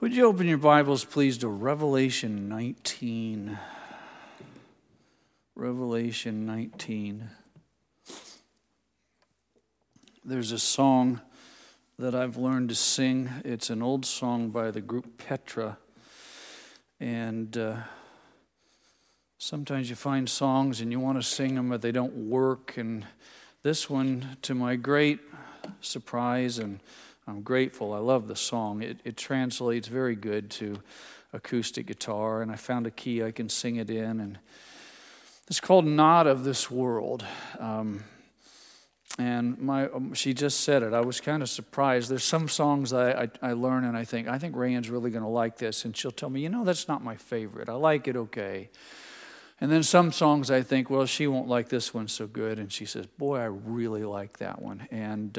Would you open your Bibles, please, to Revelation 19? Revelation 19. There's a song that I've learned to sing. It's an old song by the group Petra. And sometimes you find songs and you want to sing them, but they don't work. And this one, to my great surprise, and I'm grateful. I love the song. It translates very good to acoustic guitar, and I found a key I can sing it in. And it's called "Not of This World." And she just said it. I was kind of surprised. There's some songs I learn and I think Rayanne's really going to like this, and she'll tell me, that's not my favorite. I like it okay. And then some songs I think, well, she won't like this one so good, and she says, boy, I really like that one. And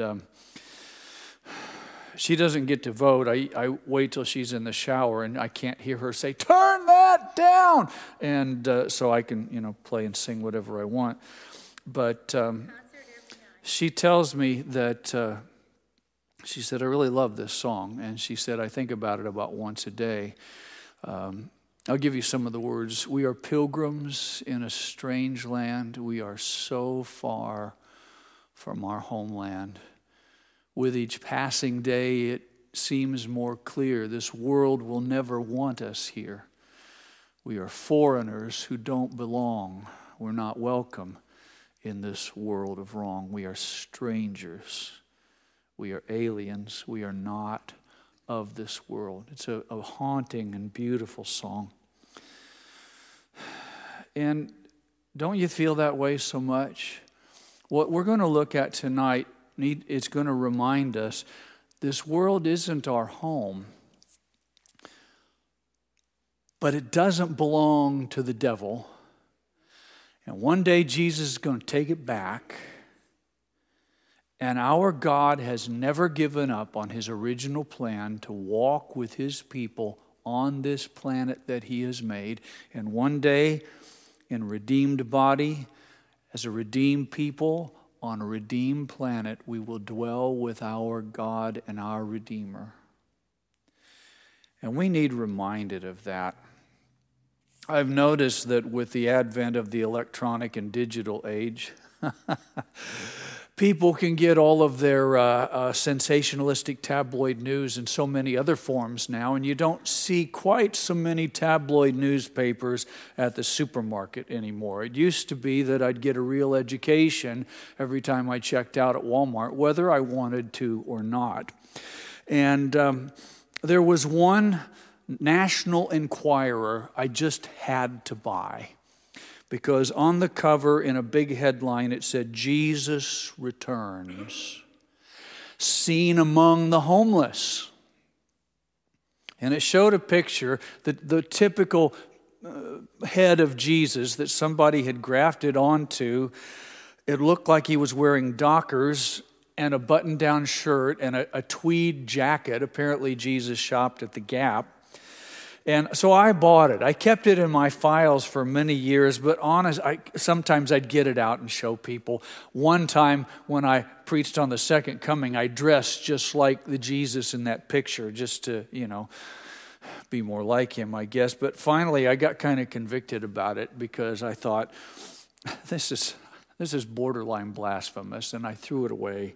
she doesn't get to vote. I wait till she's in the shower and I can't hear her say, turn that down. And so I can, play and sing whatever I want. But she tells me that, she said, I really love this song. And she said, I think about it about once a day. I'll give you some of the words. We are pilgrims in a strange land. We are so far from our homeland. With each passing day, it seems more clear this world will never want us here. We are foreigners who don't belong. We're not welcome in this world of wrong. We are strangers. We are aliens. We are not of this world. It's a haunting and beautiful song. And don't you feel that way so much? What we're going to look at tonight, it's going to remind us this world isn't our home, but it doesn't belong to the devil. And one day Jesus is going to take it back. And our God has never given up on his original plan to walk with his people on this planet that he has made. And one day, in a redeemed body, as a redeemed people, on a redeemed planet, we will dwell with our God and our Redeemer. And we need reminded of that. I've noticed that with the advent of the electronic and digital age, people can get all of their sensationalistic tabloid news in so many other forms now, and you don't see quite so many tabloid newspapers at the supermarket anymore. It used to be that I'd get a real education every time I checked out at Walmart, whether I wanted to or not. And there was one National Enquirer I just had to buy. Because on the cover, in a big headline, it said, Jesus returns, seen among the homeless. And it showed a picture, the typical head of Jesus that somebody had grafted onto. It looked like he was wearing Dockers and a button-down shirt and a tweed jacket. Apparently, Jesus shopped at the Gap. And so I bought it. I kept it in my files for many years, but sometimes I'd get it out and show people. One time when I preached on the second coming, I dressed just like the Jesus in that picture, just to, be more like him, I guess. But finally, I got kind of convicted about it because I thought, this is borderline blasphemous, and I threw it away.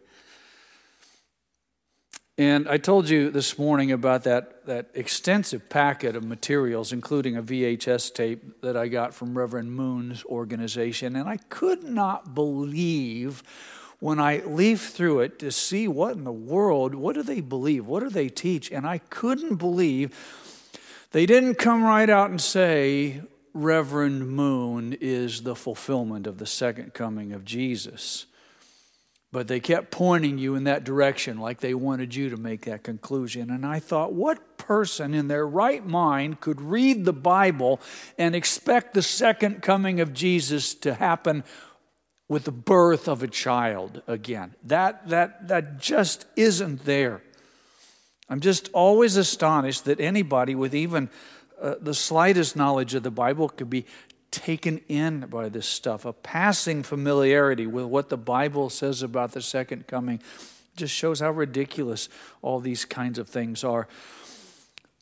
And I told you this morning about that extensive packet of materials, including a VHS tape that I got from Reverend Moon's organization. And I could not believe when I leafed through it to see what in the world, what do they believe? What do they teach? And I couldn't believe they didn't come right out and say, Reverend Moon is the fulfillment of the second coming of Jesus. But they kept pointing you in that direction like they wanted you to make that conclusion. And I thought, what person in their right mind could read the Bible and expect the second coming of Jesus to happen with the birth of a child again? That just isn't there. I'm just always astonished that anybody with even the slightest knowledge of the Bible could be taken in by this stuff. A passing familiarity with what the Bible says about the second coming just shows how ridiculous all these kinds of things are.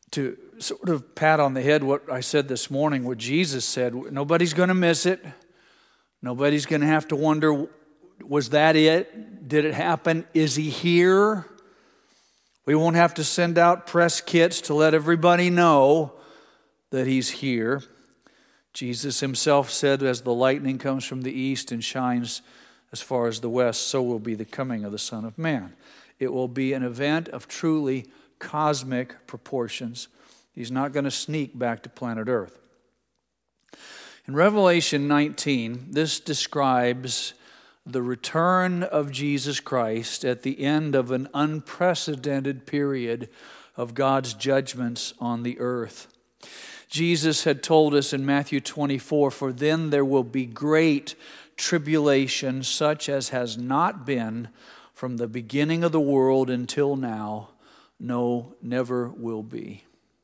to sort of pat on the head what I said this morning, what Jesus said. Nobody's going to miss it. Nobody's going to have to wonder, was that it? Did it happen? Is he here? We won't have to send out press kits to let everybody know that he's here. Jesus himself said, as the lightning comes from the east and shines as far as the west, so will be the coming of the Son of Man. It will be an event of truly cosmic proportions. He's not going to sneak back to planet Earth. In Revelation 19, this describes the return of Jesus Christ at the end of an unprecedented period of God's judgments on the earth. Jesus had told us in Matthew 24, "For then there will be great tribulation, such as has not been from the beginning of the world until now, no, never will be."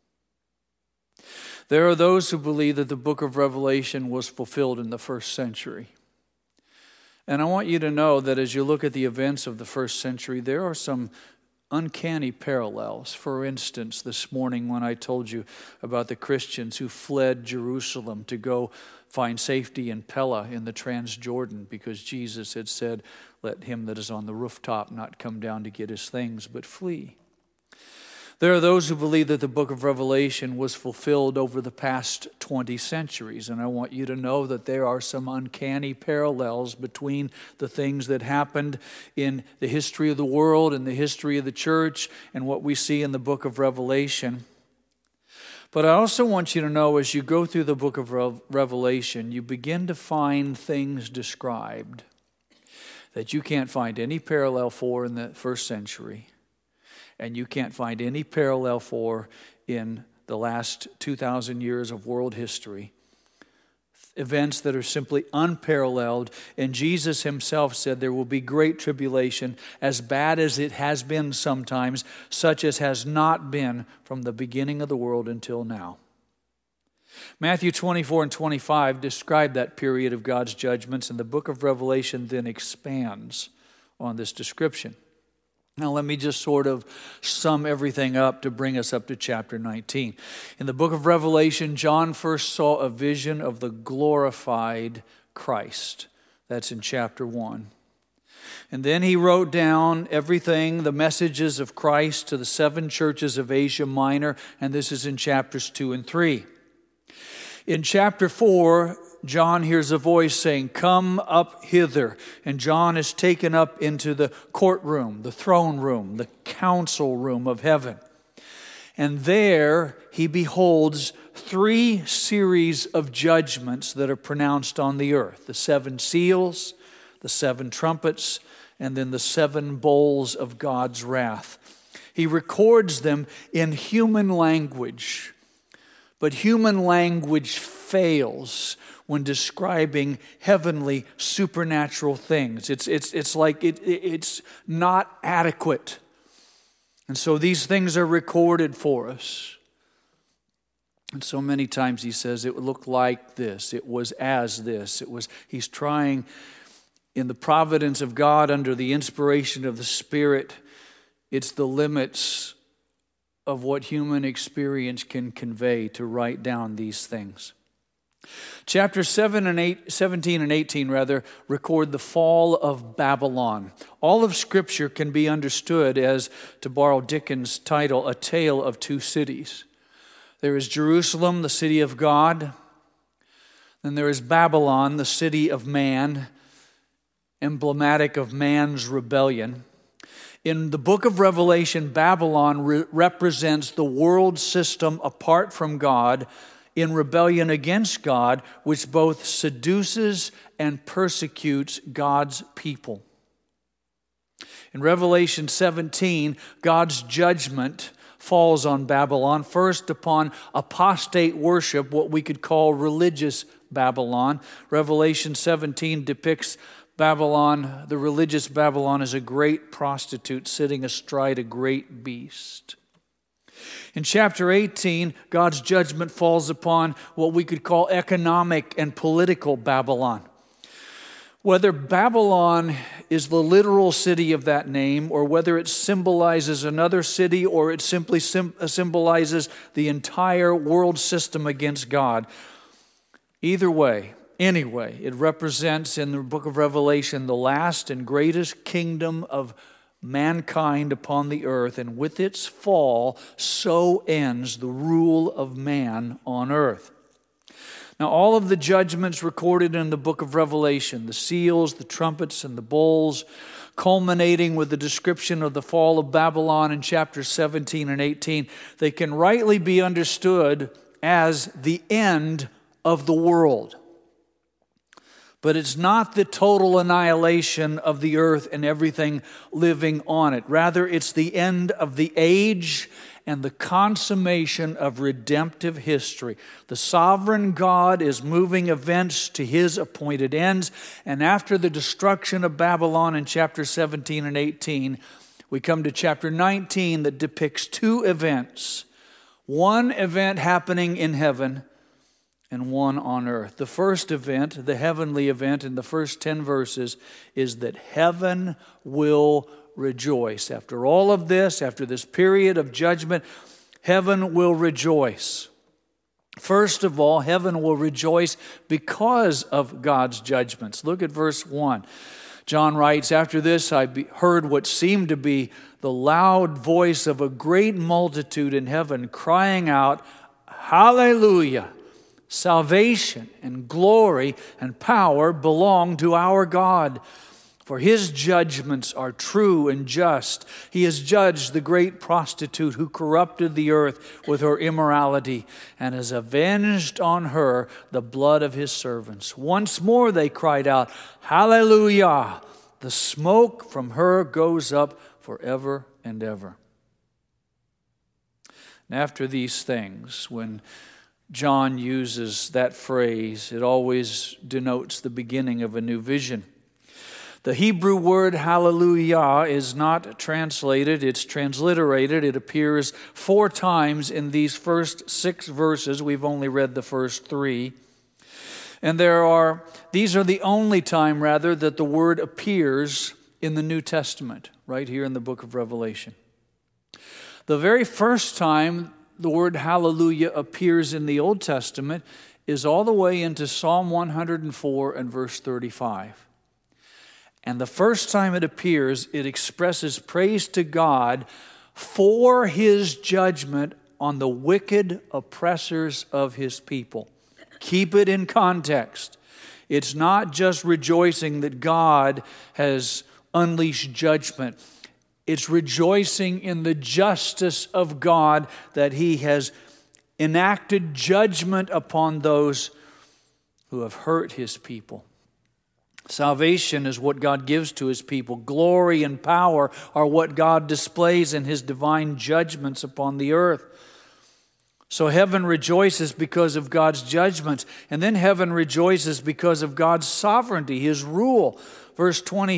There are those who believe that the book of Revelation was fulfilled in the first century. And I want you to know that as you look at the events of the first century, there are some uncanny parallels. For instance, this morning when I told you about the Christians who fled Jerusalem to go find safety in Pella in the Transjordan because Jesus had said, "Let him that is on the rooftop not come down to get his things, but flee." There are those who believe that the book of Revelation was fulfilled over the past 20 centuries, and I want you to know that there are some uncanny parallels between the things that happened in the history of the world and the history of the church and what we see in the book of Revelation. But I also want you to know, as you go through the book of Revelation, you begin to find things described that you can't find any parallel for in the first century. And you can't find any parallel for in the last 2,000 years of world history. Events that are simply unparalleled. And Jesus himself said there will be great tribulation, as bad as it has been sometimes, such as has not been from the beginning of the world until now. Matthew 24 and 25 describe that period of God's judgments, and the book of Revelation then expands on this description. Now let me just sort of sum everything up to bring us up to chapter 19. In the book of Revelation, John first saw a vision of the glorified Christ. That's in chapter 1. And then he wrote down everything, the messages of Christ to the 7 churches of Asia Minor, and this is in chapters 2 and 3. In chapter 4, John hears a voice saying, "Come up hither." And John is taken up into the courtroom, the throne room, the council room of heaven. And there he beholds 3 series of judgments that are pronounced on the earth. The 7 seals, the 7 trumpets, and then the 7 bowls of God's wrath. He records them in human language. But human language fails when describing heavenly supernatural things. It's like it's not adequate. And so these things are recorded for us. And so many times he says it looked like this, it was as this, he's trying in the providence of God under the inspiration of the Spirit. It's the limits of what human experience can convey to write down these things. Chapter 17 and 18 record the fall of Babylon. All of Scripture can be understood as, to borrow Dickens' title, A Tale of Two Cities. There is Jerusalem, the city of God. Then there is Babylon, the city of man, emblematic of man's rebellion. In the book of Revelation, Babylon represents the world system apart from God, in rebellion against God, which both seduces and persecutes God's people. In Revelation 17, God's judgment falls on Babylon, first upon apostate worship, what we could call religious Babylon. Revelation 17 depicts Babylon, the religious Babylon, as a great prostitute sitting astride a great beast. In chapter 18, God's judgment falls upon what we could call economic and political Babylon. Whether Babylon is the literal city of that name, or whether it symbolizes another city, or it simply symbolizes the entire world system against God, either way, anyway, it represents in the book of Revelation the last and greatest kingdom of mankind upon the earth, and with its fall, so ends the rule of man on earth. Now, all of the judgments recorded in the book of Revelation, the seals, the trumpets, and the bowls, culminating with the description of the fall of Babylon in chapters 17 and 18, they can rightly be understood as the end of the world. But it's not the total annihilation of the earth and everything living on it. Rather, it's the end of the age and the consummation of redemptive history. The sovereign God is moving events to His appointed ends, and after the destruction of Babylon in chapter 17 and 18, we come to chapter 19 that depicts two events. One event happening in heaven and one on earth. The first event, the heavenly event in the first 10 verses, is that heaven will rejoice. After all of this, after this period of judgment, heaven will rejoice. First of all, heaven will rejoice because of God's judgments. Look at verse 1. John writes, "After this I heard what seemed to be the loud voice of a great multitude in heaven crying out, 'Hallelujah! Salvation and glory and power belong to our God. For His judgments are true and just. He has judged the great prostitute who corrupted the earth with her immorality and has avenged on her the blood of His servants.' Once more they cried out, 'Hallelujah! The smoke from her goes up forever and ever.'" And after these things, when John uses that phrase, it always denotes the beginning of a new vision. The Hebrew word hallelujah is not translated, it's transliterated. It appears 4 times in these first 6 verses. We've only read the first 3. And these are the only time, rather, that the word appears in the New Testament, right here in the book of Revelation. The very first time the word hallelujah appears in the Old Testament is all the way into Psalm 104 and verse 35. And the first time it appears, it expresses praise to God for His judgment on the wicked oppressors of His people. Keep it in context. It's not just rejoicing that God has unleashed judgment. It's rejoicing in the justice of God that He has enacted judgment upon those who have hurt His people. Salvation is what God gives to His people. Glory and power are what God displays in His divine judgments upon the earth. So heaven rejoices because of God's judgments, and then heaven rejoices because of God's sovereignty, His rule. Verse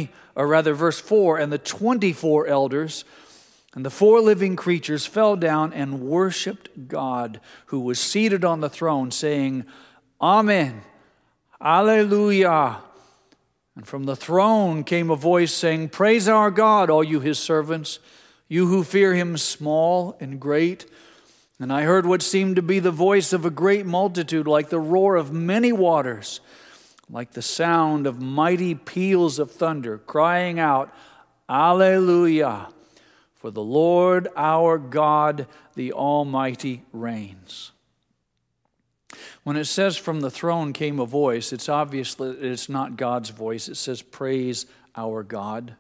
4, "And the 24 elders and the 4 living creatures fell down and worshiped God, who was seated on the throne, saying, Amen, Alleluia. And from the throne came a voice saying, Praise our God, all you His servants, you who fear Him, small and great. And I heard what seemed to be the voice of a great multitude, like the roar of many waters, like the sound of mighty peals of thunder, crying out, Alleluia, for the Lord our God, the Almighty, reigns." When it says from the throne came a voice, it's obvious that it's not God's voice. It says, Praise our God.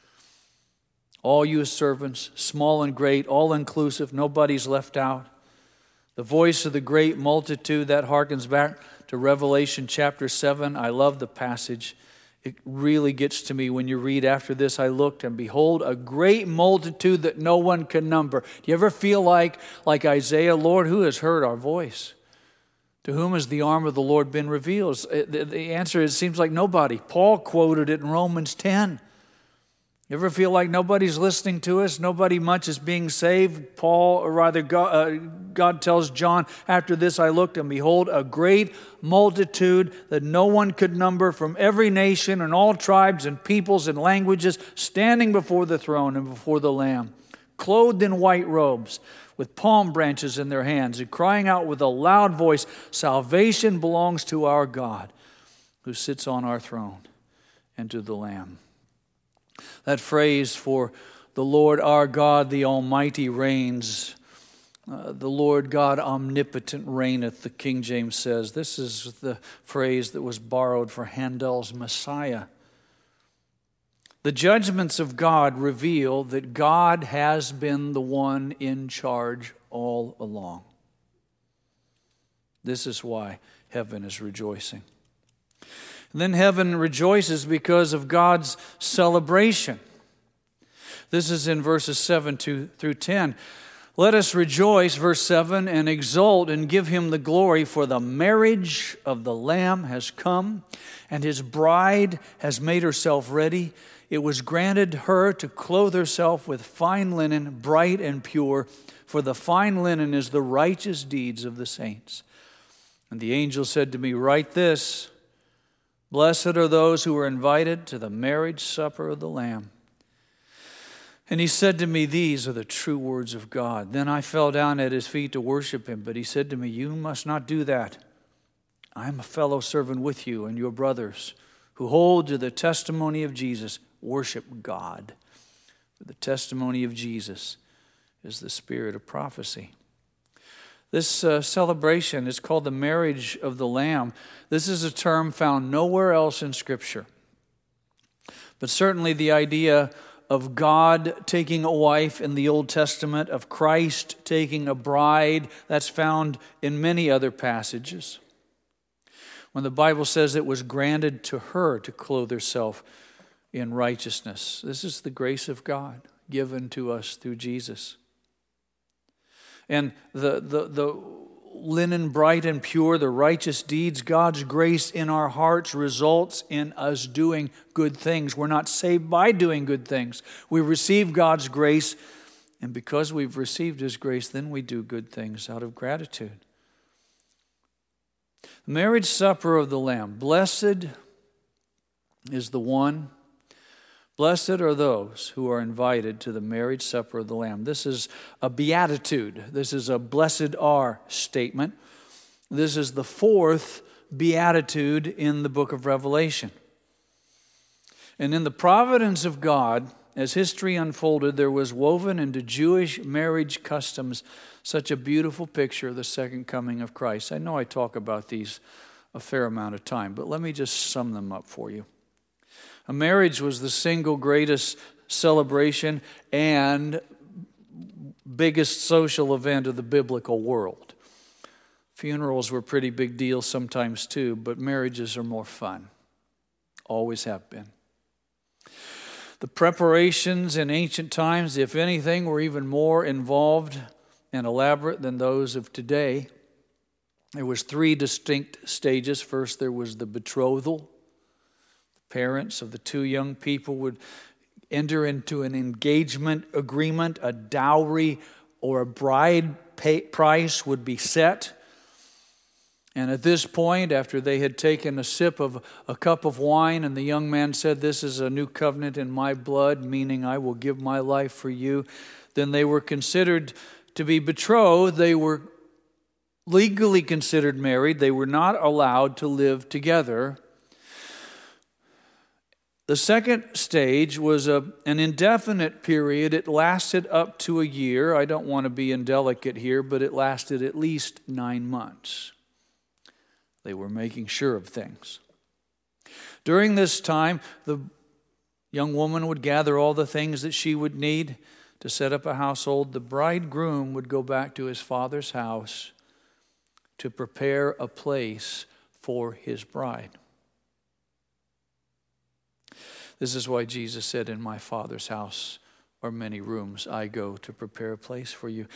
All you servants, small and great, all inclusive, nobody's left out. The voice of the great multitude, that harkens back to Revelation chapter 7. I love the passage. It really gets to me when you read, after this I looked, and behold, a great multitude that no one can number. Do you ever feel like Isaiah, Lord, who has heard our voice? To whom has the arm of the Lord been revealed? The answer is, it seems like nobody. Paul quoted it in Romans 10. You ever feel like nobody's listening to us? Nobody much is being saved? God tells John, after this I looked, and behold, a great multitude that no one could number, from every nation and all tribes and peoples and languages, standing before the throne and before the Lamb, clothed in white robes, with palm branches in their hands, and crying out with a loud voice, "Salvation belongs to our God, who sits on our throne, and to the Lamb." That phrase for the Lord our God, the Almighty reigns. The Lord God omnipotent reigneth, the King James says. This is the phrase that was borrowed for Handel's Messiah. The judgments of God reveal that God has been the one in charge all along. This is why heaven is rejoicing. And then heaven rejoices because of God's celebration. This is in verses 7 through 10. Let us rejoice, verse 7, and exult and give him the glory, for the marriage of the Lamb has come, and his bride has made herself ready. It was granted her to clothe herself with fine linen, bright and pure, for the fine linen is the righteous deeds of the saints. And the angel said to me, "Write this, blessed are those who are invited to the marriage supper of the Lamb." And he said to me, "These are the true words of God." Then I fell down at his feet to worship him, but he said to me, "You must not do that. I am a fellow servant with you and your brothers who hold to the testimony of Jesus. Worship God. For the testimony of Jesus is the spirit of prophecy." This celebration is called the marriage of the Lamb. This is a term found nowhere else in Scripture. But certainly the idea of God taking a wife in the Old Testament, of Christ taking a bride, that's found in many other passages. When the Bible says it was granted to her to clothe herself in righteousness, this is the grace of God given to us through Jesus. And the linen bright and pure, the righteous deeds, God's grace in our hearts results in us doing good things. We're not saved by doing good things. We receive God's grace, and because we've received His grace, then we do good things out of gratitude. The marriage supper of the Lamb. Blessed is the one. Blessed are those who are invited to the marriage supper of the Lamb. This is a beatitude. This is a blessed are statement. This is the fourth beatitude in the book of Revelation. And in the providence of God, as history unfolded, there was woven into Jewish marriage customs such a beautiful picture of the second coming of Christ. I know I talk about these a fair amount of time, but let me just sum them up for you. A marriage was the single greatest celebration and biggest social event of the biblical world. Funerals were pretty big deals sometimes too, but marriages are more fun. Always have been. The preparations in ancient times, if anything, were even more involved and elaborate than those of today. There was 3 distinct stages. First, there was the betrothal. Parents of the 2 young people would enter into an engagement agreement. A dowry or a bride price would be set. And at this point, after they had taken a sip of a cup of wine, and the young man said, "This is a new covenant in my blood, meaning I will give my life for you," then they were considered to be betrothed. They were legally considered married. They were not allowed to live together. The second stage was an indefinite period. It lasted up to a year. I don't want to be indelicate here, but it lasted at least 9 months. They were making sure of things. During this time, the young woman would gather all the things that she would need to set up a household. The bridegroom would go back to his father's house to prepare a place for his bride. This is why Jesus said, "In my Father's house are many rooms. I go to prepare a place for you."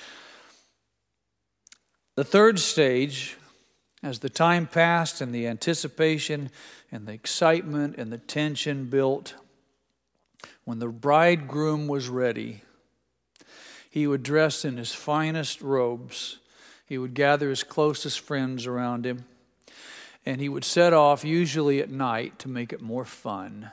The third stage, as the time passed and the anticipation and the excitement and the tension built, When the bridegroom was ready, he would dress in his finest robes. He would gather his closest friends around him, and he would set off, usually at night, to make it more fun,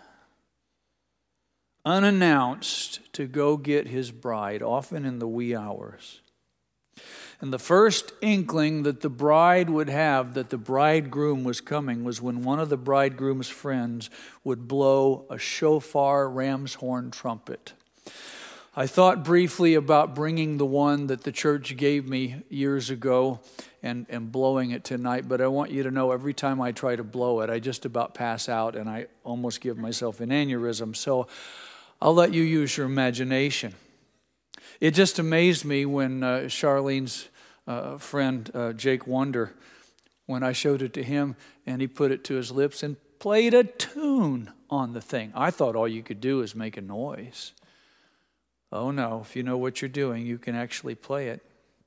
unannounced, to go get his bride, often in the wee hours. And the first inkling that the bride would have that the bridegroom was coming was when one of the bridegroom's friends would blow a shofar, ram's horn trumpet. I thought briefly about bringing the one that the church gave me years ago and blowing it tonight, but I want you to know every time I try to blow it, I just about pass out and I almost give myself an aneurysm. So I'll let you use your imagination. It just amazed me when Charlene's friend, Jake Wonder, when I showed it to him and he put it to his lips and played a tune on the thing. I thought all you could do is make a noise. Oh no, if you know what you're doing, you can actually play it.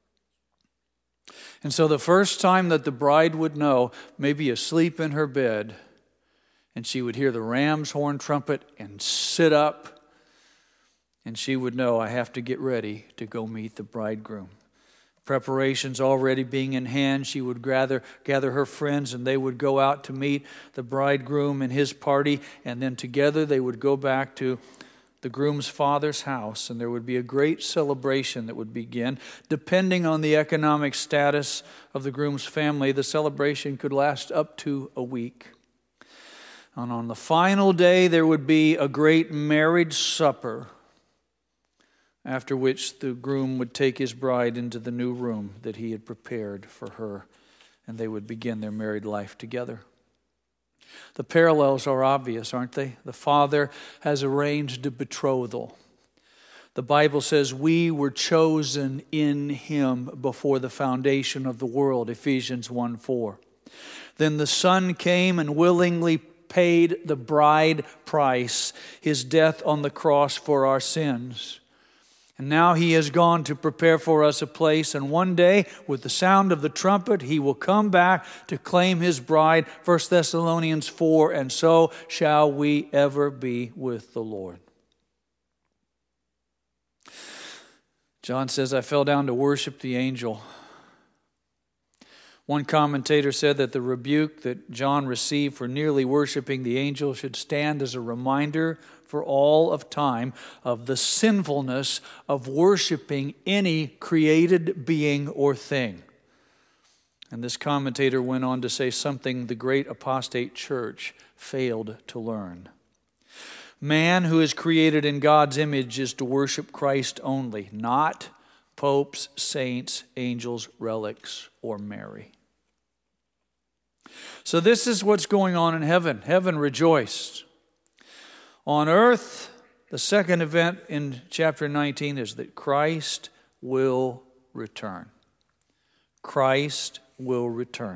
And so the first time that the bride would know, maybe asleep in her bed, and she would hear the ram's horn trumpet and sit up, and she would know, I have to get ready to go meet the bridegroom. Preparations already being in hand, she would gather her friends, and they would go out to meet the bridegroom and his party, and then together they would go back to the groom's father's house, and there would be a great celebration that would begin. Depending on the economic status of the groom's family, the celebration could last up to a week. And on the final day, there would be a great marriage supper, after which the groom would take his bride into the new room that he had prepared for her, and they would begin their married life together. The parallels are obvious, aren't they? The Father has arranged a betrothal. The Bible says we were chosen in Him before the foundation of the world, Ephesians 1:4. Then the Son came and willingly paid the bride price, His death on the cross for our sins. And now He has gone to prepare for us a place, and one day, with the sound of the trumpet, He will come back to claim His bride, 1 Thessalonians 4, and so shall we ever be with the Lord. John says, I fell down to worship the angel. One commentator said that the rebuke that John received for nearly worshiping the angel should stand as a reminder for all of time of the sinfulness of worshiping any created being or thing. And this commentator went on to say something the great apostate church failed to learn. Man who is created in God's image is to worship Christ only, not popes, saints, angels, relics, or Mary. So this is what's going on in heaven. Heaven rejoiced. On earth, the second event in chapter 19 is that Christ will return. Christ will return.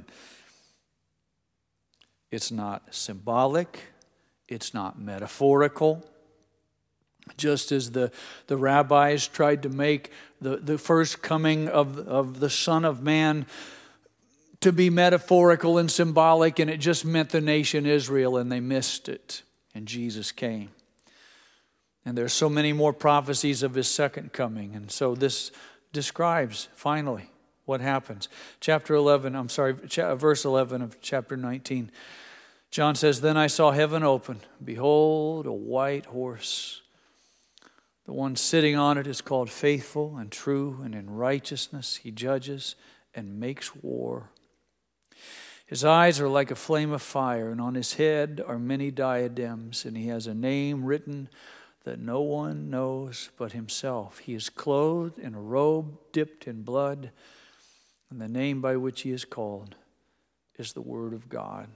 It's not symbolic. It's not metaphorical. Just as the rabbis tried to make the first coming of the Son of Man to be metaphorical and symbolic, and it just meant the nation Israel, and they missed it. And Jesus came. And there's so many more prophecies of His second coming. And so this describes, finally, what happens. Verse 11 of chapter 19. John says, Then I saw heaven open. Behold, a white horse. The one sitting on it is called Faithful and True, and in righteousness He judges and makes war. His eyes are like a flame of fire, and on His head are many diadems, and He has a name written that no one knows but Himself. He is clothed in a robe dipped in blood, and the name by which He is called is the Word of God.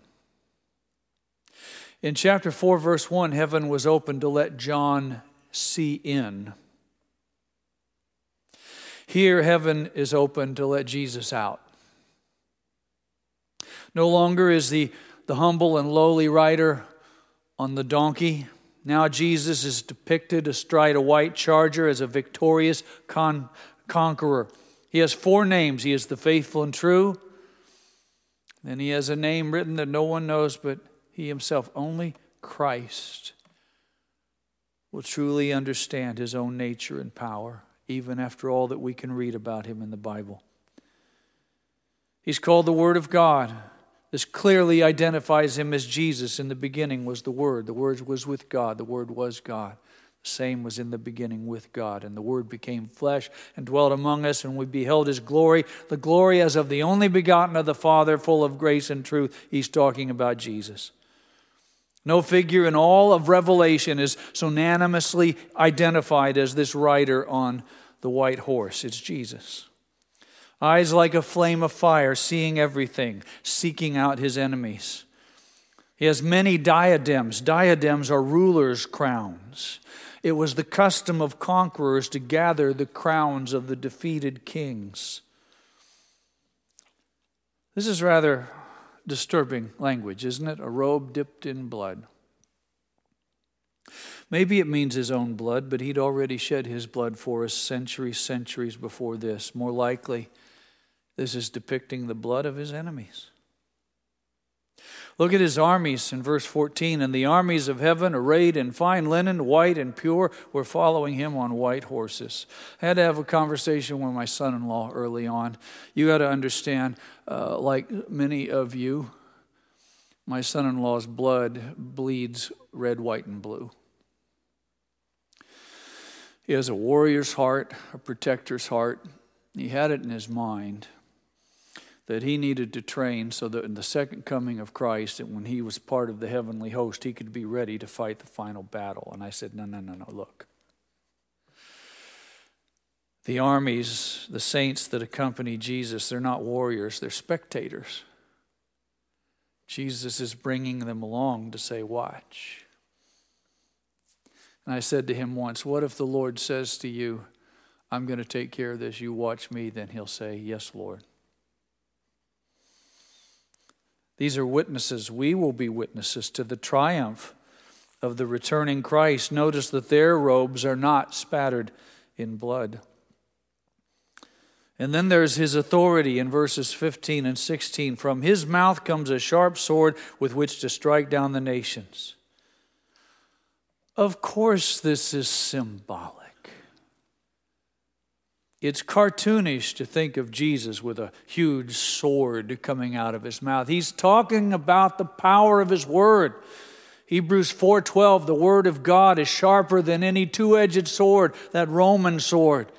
In chapter 4, verse 1, heaven was opened to let John see in. Here, heaven is open to let Jesus out. No longer is the humble and lowly rider on the donkey. Now Jesus is depicted astride a white charger as a victorious conqueror. He has 4 names. He is the Faithful and True. Then He has a name written that no one knows but He Himself, only Christ. will truly understand his own nature and power, even after all that we can read about him in the Bible. He's called the Word of God. This clearly identifies him as Jesus. In the beginning was the Word. The Word was with God. The Word was God. The same was in the beginning with God. And the Word became flesh and dwelt among us, and we beheld his glory, the glory as of the only begotten of the Father, full of grace and truth. He's talking about Jesus. No figure in all of Revelation is so unanimously identified as this rider on the white horse. It's Jesus. Eyes like a flame of fire, seeing everything, seeking out his enemies. He has many diadems. Diadems are rulers' crowns. It was the custom of conquerors to gather the crowns of the defeated kings. This is rather disturbing language, isn't it? A robe dipped in blood. Maybe it means his own blood, but he'd already shed his blood for us centuries before this. More likely, this is depicting the blood of his enemies. Look at his armies in verse 14. And the armies of heaven, arrayed in fine linen, white and pure, were following him on white horses. I had to have a conversation with my son-in-law early on. You got to understand, like many of you, my son-in-law's blood bleeds red, white, and blue. He has a warrior's heart, a protector's heart. He had it in his mind that he needed to train so that in the second coming of Christ, and when he was part of the heavenly host, he could be ready to fight the final battle. And I said, no, look. The armies, the saints that accompany Jesus, they're not warriors, they're spectators. Jesus is bringing them along to say, watch. And I said to him once, what if the Lord says to you, I'm going to take care of this, you watch me? Then he'll say, yes, Lord. These are witnesses. We will be witnesses to the triumph of the returning Christ. Notice that their robes are not spattered in blood. And then there's his authority in verses 15 and 16. From his mouth comes a sharp sword with which to strike down the nations. Of course, this is symbolic. It's cartoonish to think of Jesus with a huge sword coming out of his mouth. He's talking about the power of his word. Hebrews 4:12, the word of God is sharper than any two-edged sword, that Roman sword.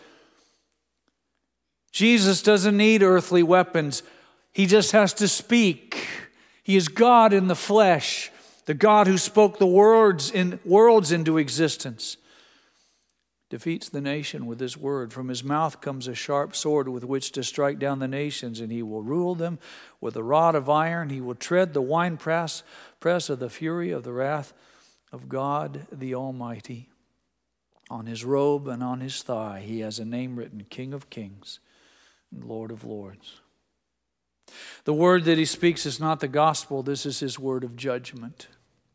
Jesus doesn't need earthly weapons. He just has to speak. He is God in the flesh, the God who spoke the worlds into existence. Defeats the nation with his word. From his mouth comes a sharp sword with which to strike down the nations, and he will rule them with a rod of iron. He will tread the winepress of the fury of the wrath of God the Almighty. On his robe and on his thigh he has a name written, King of Kings and Lord of Lords. The word that he speaks is not the gospel. This is his word of judgment.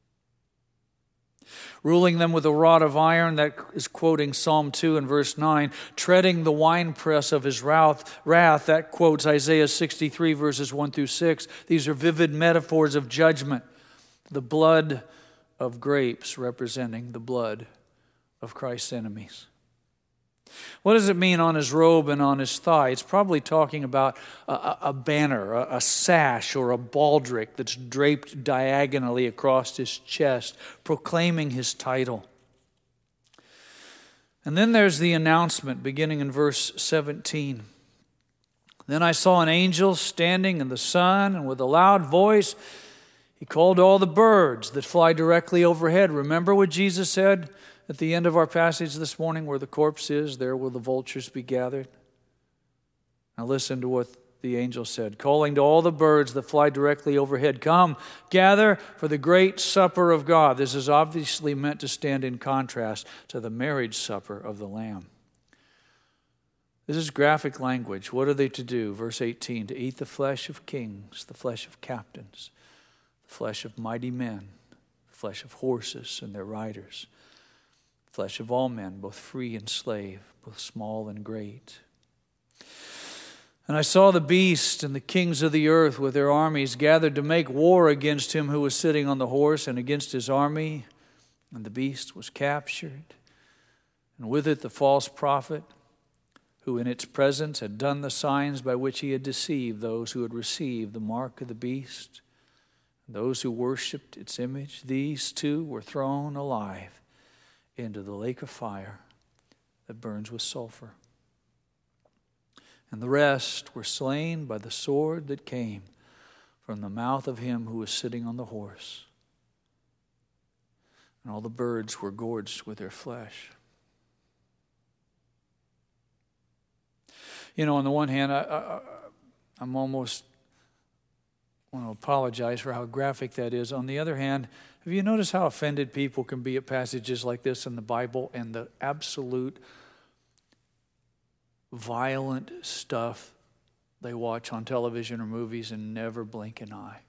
Ruling them with a rod of iron, that is quoting Psalm 2 and verse 9. Treading the winepress of his wrath, that quotes Isaiah 63 verses 1 through 6. These are vivid metaphors of judgment. The blood of grapes representing the blood of Christ's enemies. What does it mean on his robe and on his thigh? It's probably talking about a banner, a sash, or a baldric that's draped diagonally across his chest, proclaiming his title. And then there's the announcement beginning in verse 17. Then I saw an angel standing in the sun, and with a loud voice he called all the birds that fly directly overhead. Remember what Jesus said at the end of our passage this morning, where the corpse is, there will the vultures be gathered. Now listen to what the angel said, calling to all the birds that fly directly overhead, come, gather for the great supper of God. This is obviously meant to stand in contrast to the marriage supper of the Lamb. This is graphic language. What are they to do? Verse 18, to eat the flesh of kings, the flesh of captains, the flesh of mighty men, the flesh of horses and their riders, flesh of all men, both free and slave, both small and great. And I saw the beast and the kings of the earth with their armies gathered to make war against him who was sitting on the horse and against his army. And the beast was captured, and with it the false prophet, who in its presence had done the signs by which he had deceived those who had received the mark of the beast, those who worshipped its image. These two were thrown alive into the lake of fire that burns with sulfur. And the rest were slain by the sword that came from the mouth of him who was sitting on the horse. And all the birds were gorged with their flesh. You know, on the one hand, I'm almost want to apologize for how graphic that is. On the other hand, have you noticed how offended people can be at passages like this in the Bible and the absolute violent stuff they watch on television or movies and never blink an eye?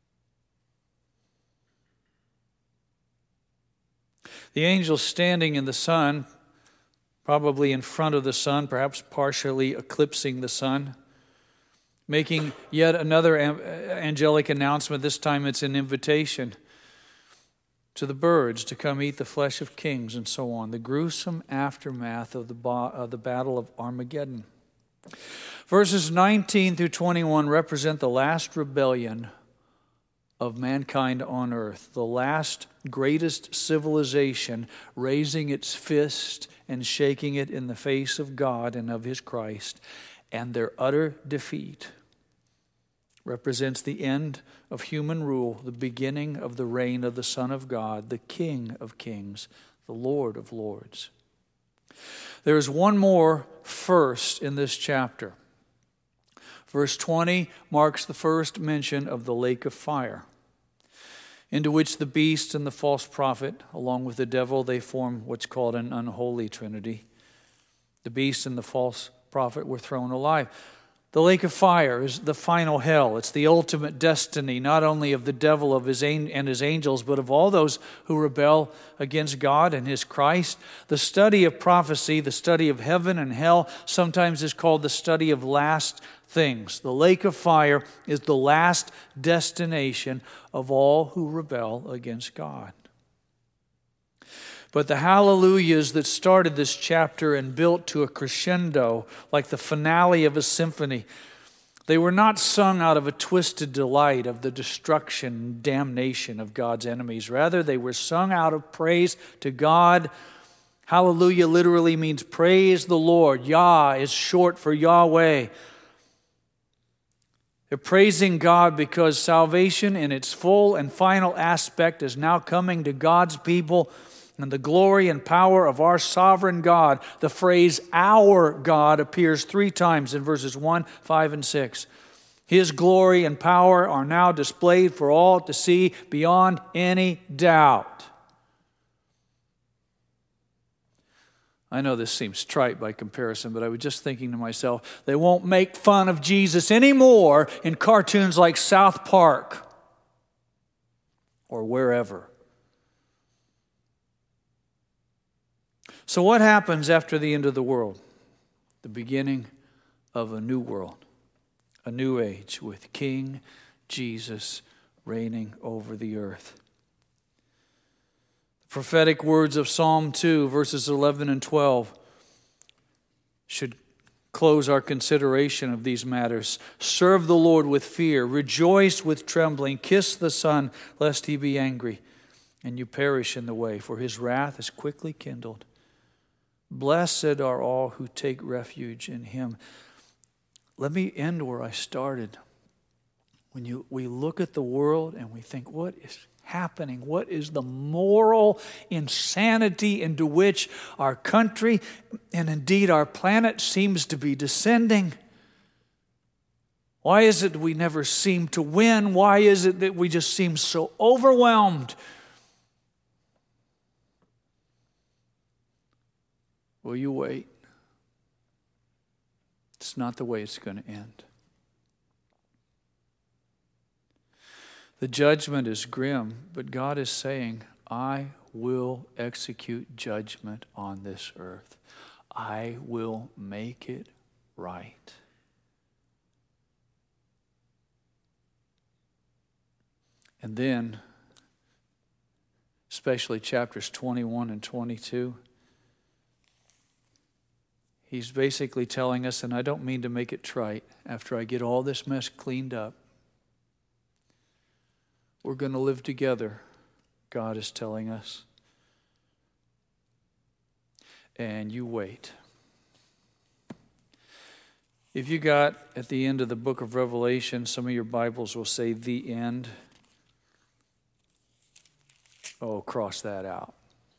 The angel standing in the sun, probably in front of the sun, perhaps partially eclipsing the sun, making yet another angelic announcement. This time it's an invitation to the birds to come eat the flesh of kings and so on. The gruesome aftermath of the battle of Armageddon. Verses 19 through 21 represent the last rebellion of mankind on earth, the last greatest civilization raising its fist and shaking it in the face of God and of His Christ, and their utter defeat represents the end of human rule, the beginning of the reign of the Son of God, the King of kings, the Lord of lords. There is one more first in this chapter. Verse 20 marks the first mention of the lake of fire, into which the beast and the false prophet, along with the devil, they form what's called an unholy trinity. The beast and the false prophet were thrown alive. The lake of fire is the final hell. It's the ultimate destiny, not only of the devil and his angels, but of all those who rebel against God and His Christ. The study of prophecy, the study of heaven and hell, sometimes is called the study of last things. The lake of fire is the last destination of all who rebel against God. But the hallelujahs that started this chapter and built to a crescendo, like the finale of a symphony, they were not sung out of a twisted delight of the destruction and damnation of God's enemies. Rather, they were sung out of praise to God. Hallelujah literally means praise the Lord. Yah is short for Yahweh. They're praising God because salvation in its full and final aspect is now coming to God's people, and the glory and power of our sovereign God. The phrase "our God" appears 3 times in verses 1, 5, and 6. His glory and power are now displayed for all to see beyond any doubt. I know this seems trite by comparison, but I was just thinking to myself, they won't make fun of Jesus anymore in cartoons like South Park or wherever. So what happens after the end of the world? The beginning of a new world, a new age with King Jesus reigning over the earth. The prophetic words of Psalm 2, verses 11 and 12 should close our consideration of these matters. Serve the Lord with fear, rejoice with trembling, kiss the Son, lest He be angry, and you perish in the way, for His wrath is quickly kindled. Blessed are all who take refuge in Him. Let me end where I started. When we look at the world and we think, what is happening? What is the moral insanity into which our country and indeed our planet seems to be descending? Why is it we never seem to win? Why is it that we just seem so overwhelmed? Will you wait? It's not the way it's going to end. The judgment is grim, but God is saying, I will execute judgment on this earth. I will make it right. And then especially chapters 21 and 22. He's basically telling us, and I don't mean to make it trite, after I get all this mess cleaned up, we're going to live together, God is telling us. And you wait. If you got at the end of the book of Revelation, some of your Bibles will say the end. Oh, cross that out.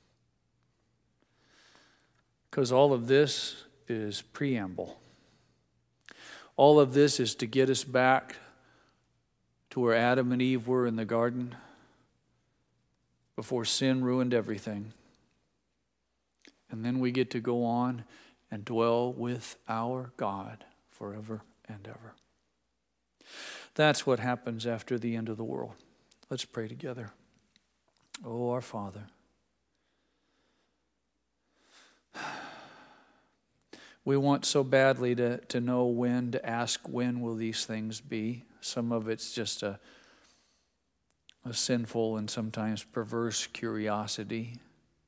Because all of this is preamble. All of this is to get us back to where Adam and Eve were in the garden before sin ruined everything. And then we get to go on and dwell with our God forever and ever. That's what happens after the end of the world. Let's pray together. Oh, our Father, we want so badly to know when, to ask when will these things be. Some of it's just a sinful and sometimes perverse curiosity.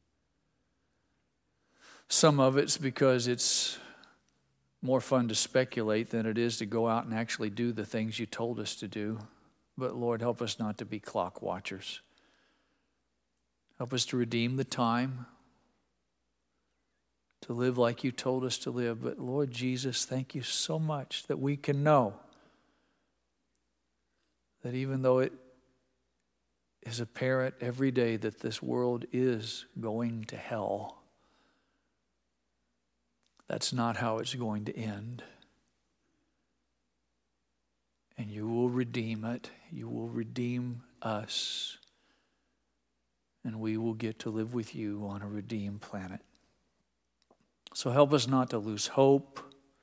Some of it's because it's more fun to speculate than it is to go out and actually do the things you told us to do. But Lord, help us not to be clock watchers. Help us to redeem the time, to live like you told us to live. But Lord Jesus, thank you so much that we can know that even though it is apparent every day that this world is going to hell, that's not how it's going to end. And you will redeem it. You will redeem us. And we will get to live with you on a redeemed planet. So help us not to lose hope.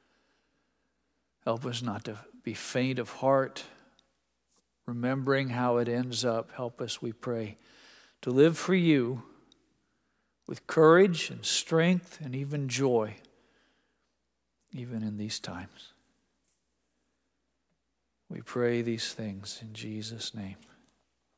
Help us not to be faint of heart. Remembering how it ends up, help us, we pray, to live for you with courage and strength and even joy, even in these times. We pray these things in Jesus' name.